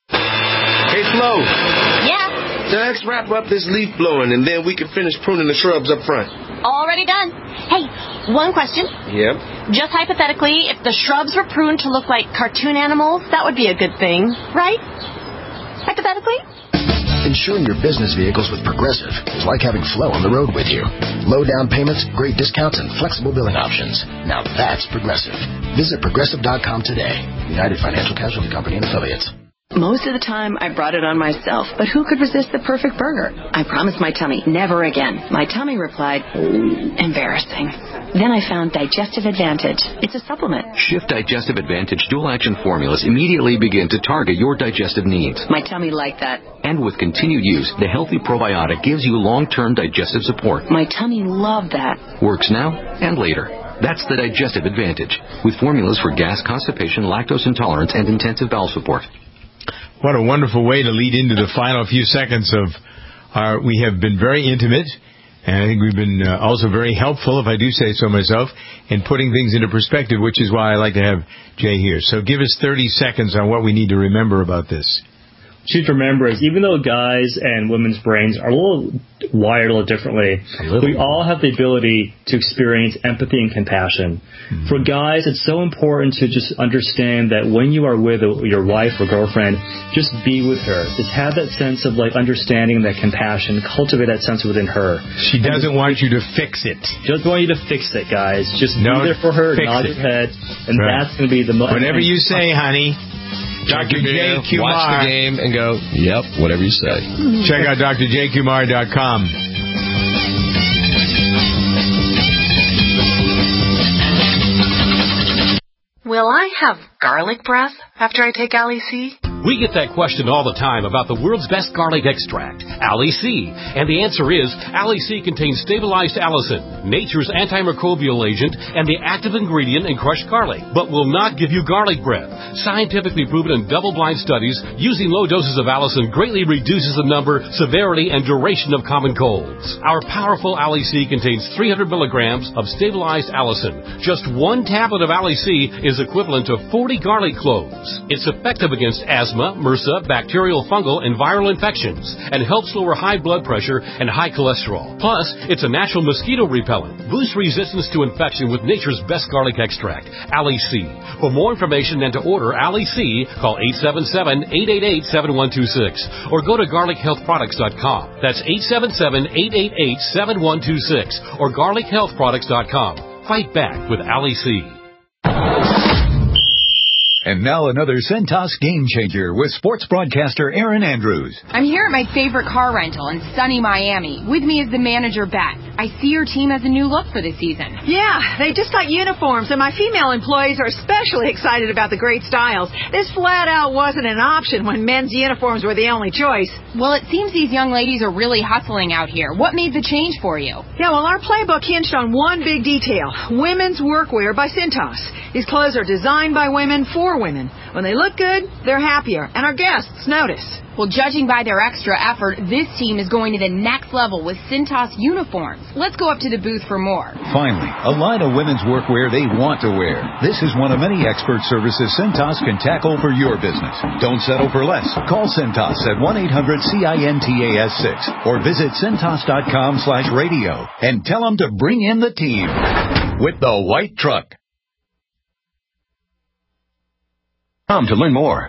Hey, Flo. Yeah? So let's wrap up this leaf blowing, and then we can finish pruning the shrubs up front. Already done. Hey, one question. Yep. Just hypothetically, if the shrubs were pruned to look like cartoon animals, that would be a good thing, right? Hypothetically? Insuring your business vehicles with Progressive is like having Flo on the road with you. Low down payments, great discounts, and flexible billing options. Now that's Progressive. Visit Progressive dot com today. United Financial Casualty Company and Affiliates. Most of the time, I brought it on myself, but who could resist the perfect burger? I promised my tummy, never again. My tummy replied, embarrassing. Then I found Digestive Advantage. It's a supplement. Shift Digestive Advantage dual-action formulas immediately begin to target your digestive needs. My tummy liked that. And with continued use, the Healthy Probiotic gives you long-term digestive support. My tummy loved that. Works now and later. That's the Digestive Advantage, with formulas for gas, constipation, lactose intolerance, and intensive bowel support. What a wonderful way to lead into the final few seconds of our, we have been very intimate, and I think we've been uh, also very helpful, if I do say so myself, in putting things into perspective, which is why I like to have Jay here. So give us thirty seconds on what we need to remember about this. What you need to remember is even though guys and women's brains are a little wired a little differently, a little. we all have the ability to experience empathy and compassion. Mm-hmm. For guys, it's so important to just understand that when you are with a, your wife or girlfriend, just be with her. Just have that sense of like understanding, that compassion, cultivate that sense within her. She doesn't just, want you to fix it. She doesn't want you to fix it, guys. Just no, be there for her, nod your head, and right. that's going to be the most... Whatever you say, honey. Doctor J. Kumar. Watch the game and go, yep, whatever you say. Check out Dr J Kumar dot com. Will I have garlic breath after I take Ali C? We get that question all the time about the world's best garlic extract, Ali-C. And the answer is, Ali-C contains stabilized allicin, nature's antimicrobial agent, and the active ingredient in crushed garlic, but will not give you garlic breath. Scientifically proven in double-blind studies, using low doses of allicin greatly reduces the number, severity, and duration of common colds. Our powerful Ali-C contains three hundred milligrams of stabilized allicin. Just one tablet of Ali-C is equivalent to forty garlic cloves. It's effective against asthma, MRSA, bacterial, fungal, and viral infections, and helps lower high blood pressure and high cholesterol. Plus, it's a natural mosquito repellent. Boost resistance to infection with nature's best garlic extract, Ali-C. For more information and to order Ali-C, call eight seven seven, eight eight eight, seven one two six or go to garlic health products dot com. That's eight seven seven, eight eight eight, seven one two six or garlic health products dot com. Fight back with Ali-C. And now another Centos game changer with sports broadcaster Aaron Andrews. I'm here at my favorite car rental in sunny Miami. With me is the manager, Beth. I see your team has a new look for the season. Yeah, they just got uniforms, and my female employees are especially excited about the great styles. This flat out wasn't an option when men's uniforms were the only choice. Well, it seems these young ladies are really hustling out here. What made the change for you? Yeah, well, our playbook hinged on one big detail, women's workwear by Cintas. These clothes are designed by women for women. When they look good, they're happier, and our guests notice. Well, judging by their extra effort, this team is going to the next level with Cintas uniforms. Let's go up to the booth for more. Finally, a line of women's workwear they want to wear. This is one of many expert services Cintas can tackle for your business. Don't settle for less. Call Cintas at one eight hundred C I N T A S six or visit Cintas.com slash radio and tell them to bring in the team with the white truck. Come to learn more.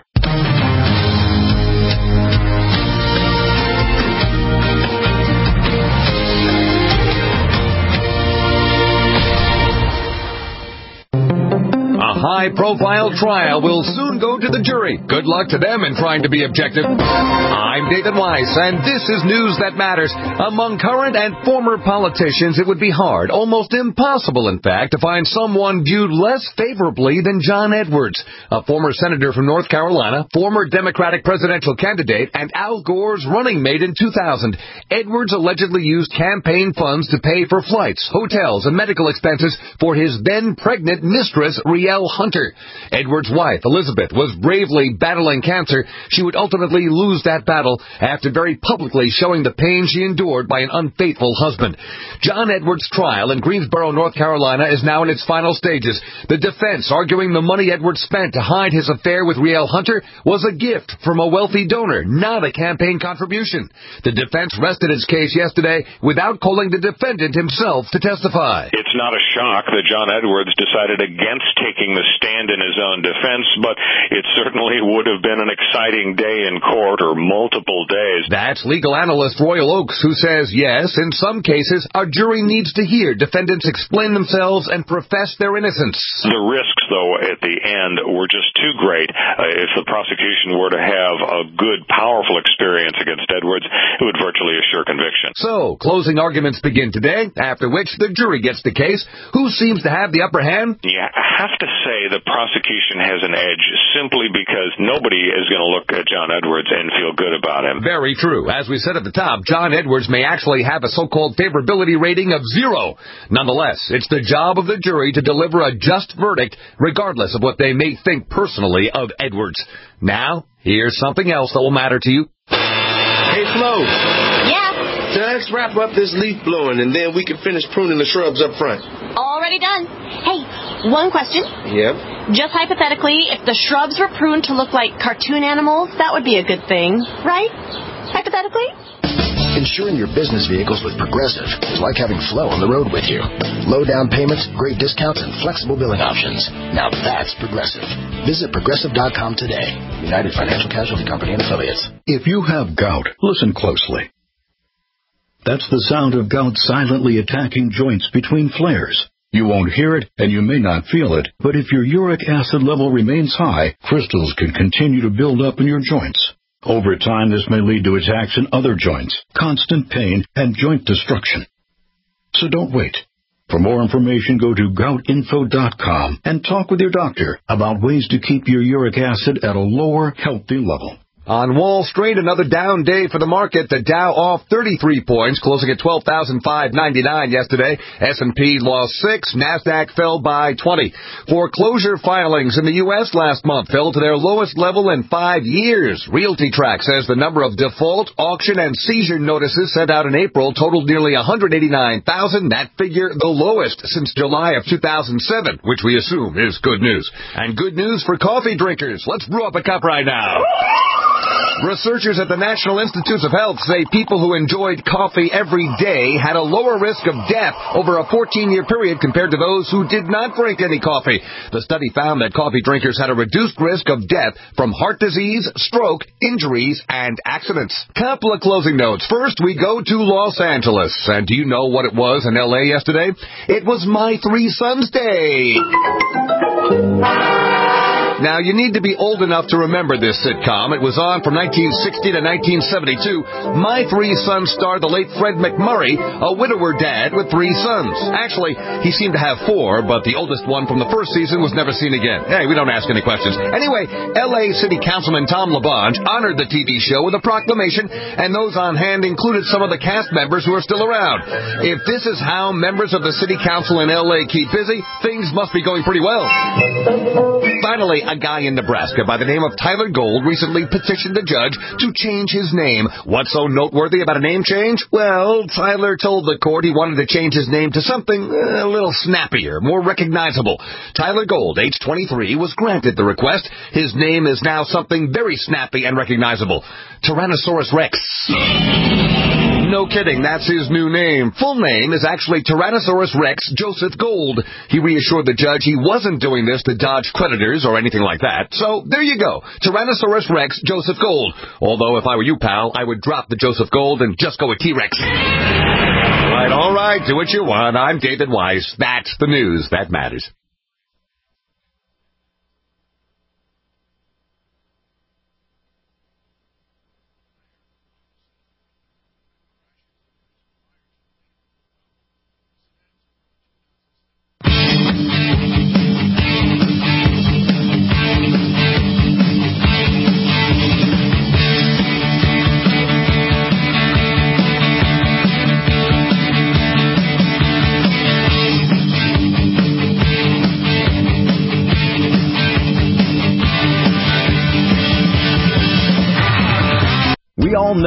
A high-profile trial will soon go to the jury. Good luck to them in trying to be objective. I'm David Weiss, and this is news that matters. Among current and former politicians, it would be hard, almost impossible, in fact, to find someone viewed less favorably than John Edwards, a former senator from North Carolina, former Democratic presidential candidate, and Al Gore's running mate in two thousand. Edwards allegedly used campaign funds to pay for flights, hotels, and medical expenses for his then-pregnant mistress, Rielle Hunter. Edwards' wife, Elizabeth, was bravely battling cancer. She would ultimately lose that battle after very publicly showing the pain she endured by an unfaithful husband. John Edwards' trial in Greensboro, North Carolina is now in its final stages. The defense arguing the money Edwards spent to hide his affair with Rielle Hunter was a gift from a wealthy donor, not a campaign contribution. The defense rested its case yesterday without calling the defendant himself to testify. It's not a shock that John Edwards decided against taking the stand in his own defense, but it certainly would have been an exciting day in court, or multiple days. That's legal analyst Royal Oakes, who says, yes, in some cases, our jury needs to hear defendants explain themselves and profess their innocence. The risks, though, at the end were just too great. Uh, if the prosecution were to have a good, powerful experience against Edwards, it would virtually assure conviction. So, closing arguments begin today, after which the jury gets the case. Who seems to have the upper hand? Yeah, I have to say the prosecution has an edge simply because nobody is going to look at John Edwards and feel good about him. Very true. As we said at the top, John Edwards may actually have a so-called favorability rating of zero. Nonetheless, it's the job of the jury to deliver a just verdict, regardless of what they may think personally of Edwards. Now, here's something else that will matter to you. Hey, Flo. Yeah? So let's wrap up this leaf blowing, and then we can finish pruning the shrubs up front. Already done. Hey, one question. Yep. Just hypothetically, if the shrubs were pruned to look like cartoon animals, that would be a good thing, right? Hypothetically? Insuring your business vehicles with Progressive is like having Flo on the road with you. Low down payments, great discounts, and flexible billing options. Now that's Progressive. Visit Progressive dot com today. United Financial Casualty Company and Affiliates. If you have gout, listen closely. That's the sound of gout silently attacking joints between flares. You won't hear it, and you may not feel it, but if your uric acid level remains high, crystals can continue to build up in your joints. Over time, this may lead to attacks in other joints, constant pain, and joint destruction. So don't wait. For more information, go to gout info dot com and talk with your doctor about ways to keep your uric acid at a lower, healthy level. On Wall Street, another down day for the market. The Dow off thirty-three points, closing at twelve thousand five hundred ninety-nine yesterday. S and P lost six. NASDAQ fell by twenty. Foreclosure filings in the U S last month fell to their lowest level in five years. RealtyTrack says the number of default, auction, and seizure notices sent out in April totaled nearly one hundred eighty-nine thousand. That figure the lowest since July of two thousand seven, which we assume is good news. And good news for coffee drinkers. Let's brew up a cup right now. Researchers at the National Institutes of Health say people who enjoyed coffee every day had a lower risk of death over a fourteen-year period compared to those who did not drink any coffee. The study found that coffee drinkers had a reduced risk of death from heart disease, stroke, injuries, and accidents. Couple of closing notes. First, we go to Los Angeles. And do you know what it was in L A yesterday? It was My Three Sons Day. Now, you need to be old enough to remember this sitcom. It was on from nineteen sixty to nineteen seventy-two. My Three Sons starred the late Fred MacMurray, a widower dad with three sons. Actually, he seemed to have four, but the oldest one from the first season was never seen again. Hey, we don't ask any questions. Anyway, L A City Councilman Tom LaBonge honored the T V show with a proclamation, and those on hand included some of the cast members who are still around. If this is how members of the City Council in L A keep busy, things must be going pretty well. Finally, a guy in Nebraska by the name of Tyler Gold recently petitioned the judge to change his name. What's so noteworthy about a name change? Well, Tyler told the court he wanted to change his name to something a little snappier, more recognizable. Tyler Gold, age twenty-three, was granted the request. His name is now something very snappy and recognizable. Tyrannosaurus Rex. No kidding, that's his new name. Full name is actually Tyrannosaurus Rex Joseph Gold. He reassured the judge he wasn't doing this to dodge creditors or anything like that. So, there you go. Tyrannosaurus Rex Joseph Gold. Although, if I were you, pal, I would drop the Joseph Gold and just go with T-Rex. Right, all right, do what you want. I'm David Weiss. That's the news that matters. We all know